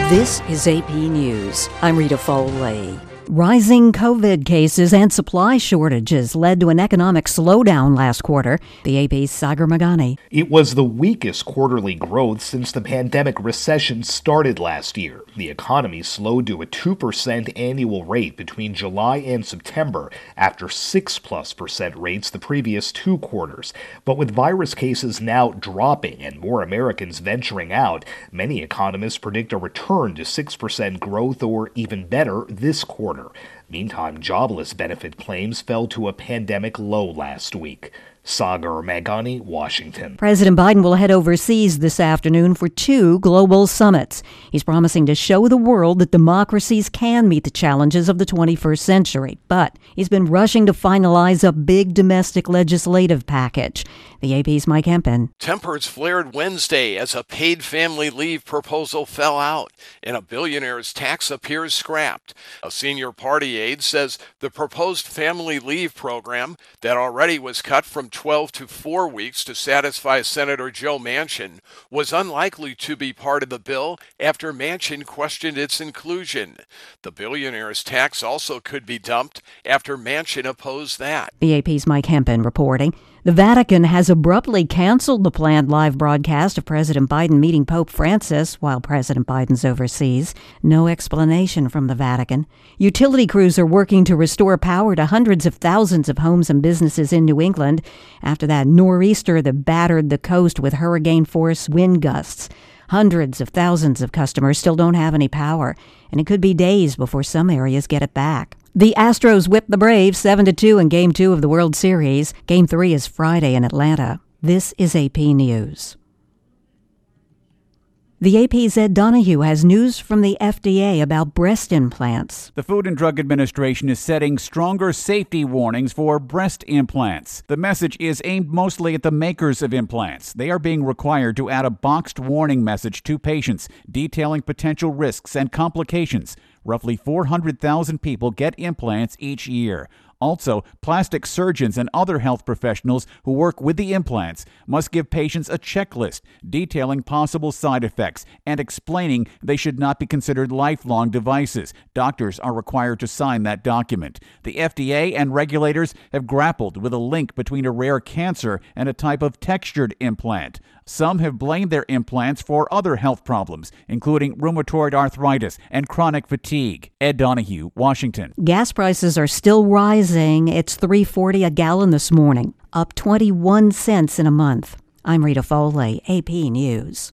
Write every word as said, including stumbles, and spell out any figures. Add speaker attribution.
Speaker 1: This is A P News. I'm Rita Foley. Rising COVID cases and supply shortages led to an economic slowdown last quarter. The A P's Sagar Meghani.
Speaker 2: It was the weakest quarterly growth since the pandemic recession started last year. The economy slowed to a two percent annual rate between July and September after six plus percent rates the previous two quarters. But with virus cases now dropping and more Americans venturing out, many economists predict a return to six percent growth or even better this quarter. Meantime, jobless benefit claims fell to a pandemic low last week. Sagar Meghani, Washington.
Speaker 1: President Biden will head overseas this afternoon for two global summits. He's promising to show the world that democracies can meet the challenges of the twenty-first century. But he's been rushing to finalize a big domestic legislative package. The A P's Mike Hempen.
Speaker 3: Tempers flared Wednesday as a paid family leave proposal fell out, and a billionaire's tax appears scrapped. A senior party aide says the proposed family leave program that already was cut from twelve to four weeks to satisfy Senator Joe Manchin was unlikely to be part of the bill after Manchin questioned its inclusion. The billionaire's tax also could be dumped after Manchin opposed that.
Speaker 1: The A P's Mike Hempen reporting. The Vatican has abruptly canceled the planned live broadcast of President Biden meeting Pope Francis while President Biden's overseas. No explanation from the Vatican. Utility crews are working to restore power to hundreds of thousands of homes and businesses in New England after that nor'easter that battered the coast with hurricane-force wind gusts. Hundreds of thousands of customers still don't have any power, and it could be days before some areas get it back. The Astros whipped the Braves seven to two in Game two of the World Series. Game three is Friday in Atlanta. This is A P News. The A P's Ed Donahue has news from the F D A about breast implants.
Speaker 4: The Food and Drug Administration is setting stronger safety warnings for breast implants. The message is aimed mostly at the makers of implants. They are being required to add a boxed warning message to patients detailing potential risks and complications. Roughly four hundred thousand people get implants each year. Also, plastic surgeons and other health professionals who work with the implants must give patients a checklist detailing possible side effects and explaining they should not be considered lifelong devices. Doctors are required to sign that document. The F D A and regulators have grappled with a link between a rare cancer and a type of textured implant. Some have blamed their implants for other health problems, including rheumatoid arthritis and chronic fatigue. Ed Donahue, Washington.
Speaker 1: Gas prices are still rising. It's three forty a gallon this morning, up twenty-one cents in a month. I'm Rita Foley, A P News.